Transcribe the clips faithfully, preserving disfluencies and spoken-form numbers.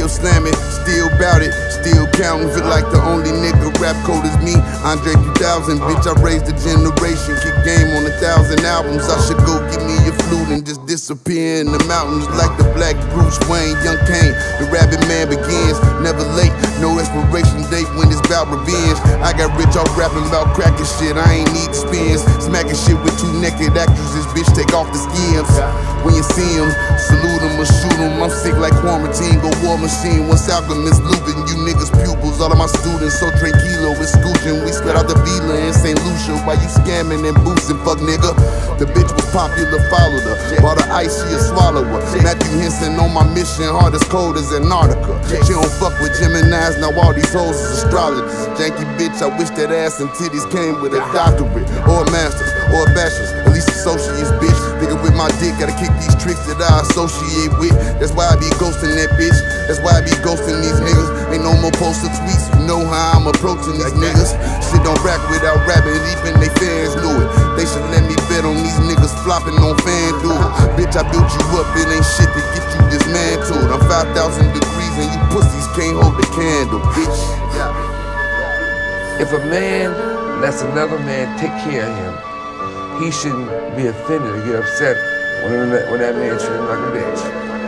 still slamming, still bout it, still counting. Feel like the only nigga rap code is me, Andre three thousand. Bitch, I raised a generation, kick game on a thousand albums. I should go give me a flute and just disappear in the mountains like the black Bruce Wayne, Young Kane. The Rabbit Man begins, never late, no expiration date when it's about revenge. I got rich off rapping about cracking shit, I ain't need spins. Smacking shit with two naked actresses, bitch, take off the skins. When you see them, salute them or shoot them. I'm sick like quarantine, go war machine. Once alchemists looping, you niggas pupils. All of my students so tranquilo with scooching. We split out the villa in Saint Lucia while you scamming and boosting, fuck nigga. The bitch was popular, followed her. Bought her ice, she a swallower. Matthew Henson on my mission, hard as cold as Antarctica. She don't fuck with Geminis, now all these hoes is astrologers. Janky bitch, I wish that ass and titties came with a doctorate, or a master's, or a bachelor's, at least associates, bitch. Nigga with my dick, gotta kick these tricks that I associate with. That's why I be ghosting that bitch. That's why I be ghosting these niggas. Ain't no more poster tweets, you know how I'm approaching these niggas. Shit don't rack without rapping, even they fans knew it. They should let me bet on these niggas flopping on FanDuel. Bitch, I built you up, it ain't shit to get you dismantled. I'm five thousand degrees and you pussies can't hold the candle, bitch. If a man lets another man take care of him, he shouldn't be offended or get upset when that, when that man treats him like a bitch.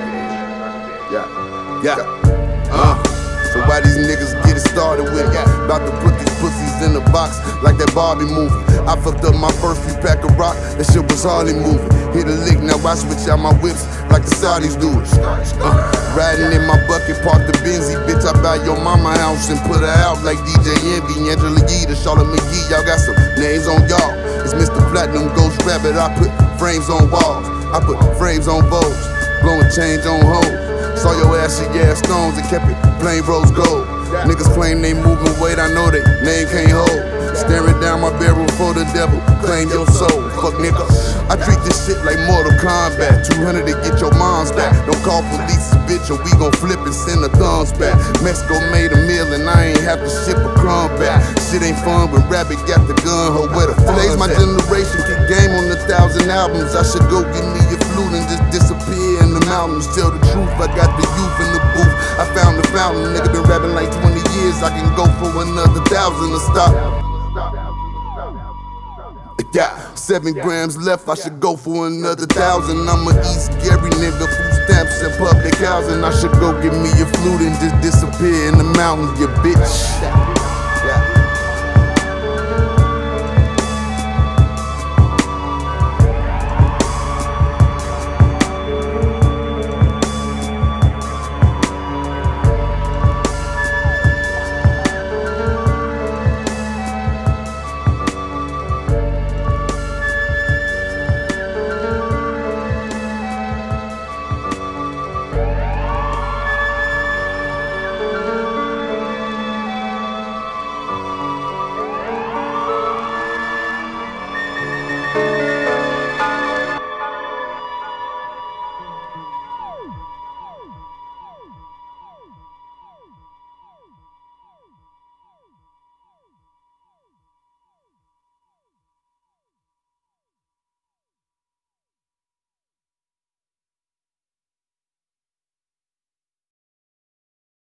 Yeah, yeah, uh. So why these niggas get it started with it? About to put these pussies in a box like that Barbie movie. I fucked up my first few pack of rock, that shit was hardly moving. Hit a lick, now I switch out my whips like the Saudis do it. Uh, riding in my bucket, park the Benzie, bitch, I buy your mama house and put her out like D J Envy, Angela Yee, the Charlotte McGee. Y'all got some names on y'all. It's Mister Platinum, Ghost Rabbit. I put frames on walls, I put frames on Vogues, blowing change on hoes. Saw your ass shit, yeah, stones and kept it plain rose gold. Niggas claim they moving weight, I know they name can't hold. Staring down my barrel for the devil, claim your soul, fuck nigga. I treat this shit like Mortal Kombat, two hundred to get your moms back. Don't call police, bitch, or we gon' flip and send the thumbs back. Mexico made a meal and I ain't have to ship a crumb back. Shit ain't fun when Rabbit got the gun, ho, where the Today's my generation, kick game on a thousand albums. I should go give me a flute and just disappear in the mountains. Tell the truth, I got the youth in the booth. I found the fountain, nigga been rapping like twenty years. I can go for another thousand to stop. Got seven grams left, I should go for another thousand. I'm a East Gary nigga, food stamps and public housing. I should go give me a flute and just disappear in the mountains, you bitch.